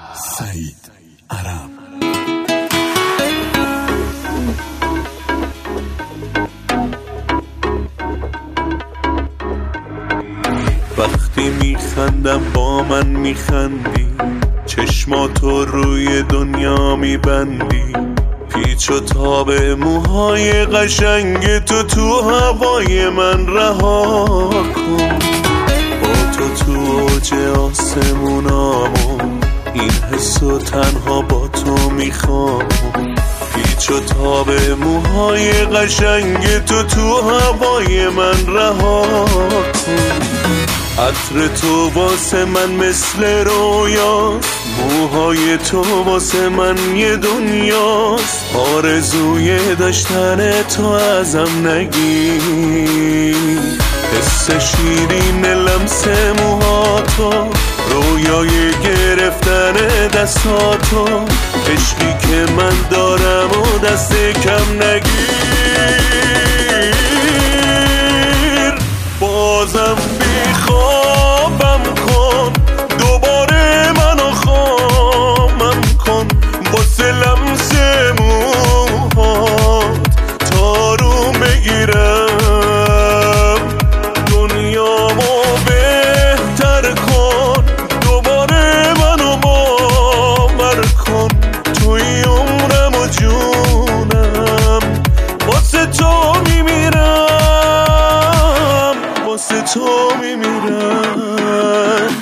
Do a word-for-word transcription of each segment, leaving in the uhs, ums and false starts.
سعید عرب. وقتی میخندم با من میخندی، چشماتو روی دنیا میبندی، پیچ و تاب موهای قشنگ تو تو هوای من رها کن. با تو تو اوج آسمونامو، این حسو تنها با تو میخوام. پیچ و تاب موهای قشنگ تو تو هوای من رها کن. عطر تو واسه من مثل رویاست، موهای تو واسه من یه دنیاست. آرزوی داشتن تو ازم نگیر، حس شیرین لمس موهاتو، رویای گرفتن دستاتو، عشقی که من دارم و دست کم نگیر. بازم بیخوابم کن، دوباره منو خامم کن، واسه لمس موهات تارو بگیرم. دنیامو بهتر کن، دوباره منو باور کن. توی عمرم و جونم، واسه تو میمیرم، واسه تو میمیرم.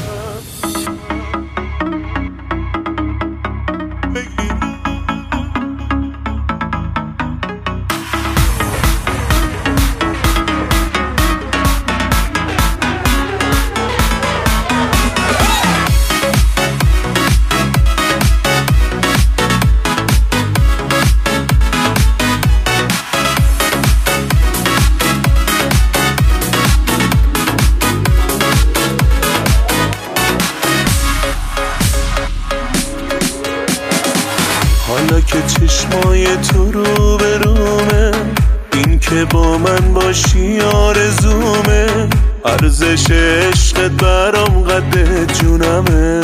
حالا که چشمای تو رو به رومه، این که با من باشی آرزومه. ارزش عشقت برام قد جونمه،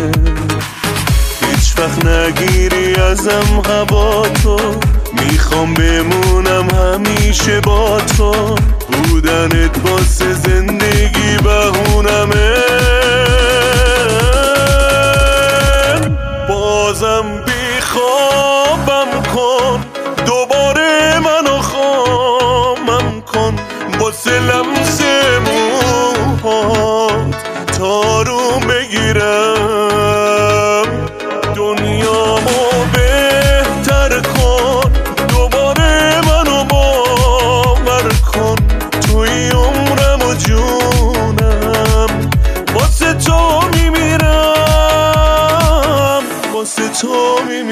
هیچ وقت نگیری ازم هوا تو. میخوام بمونم همیشه با تو، بودنت واسه زندگی بهونمه. بازم خوابم کن، دوباره منو خامم کن، واسه لمس موهات تارو بگیرم. دنیامو بهتر کن، دوباره منو باور کن. توی عمرم و جونم، واسه تو میمیرم، واسه تو میمیرم.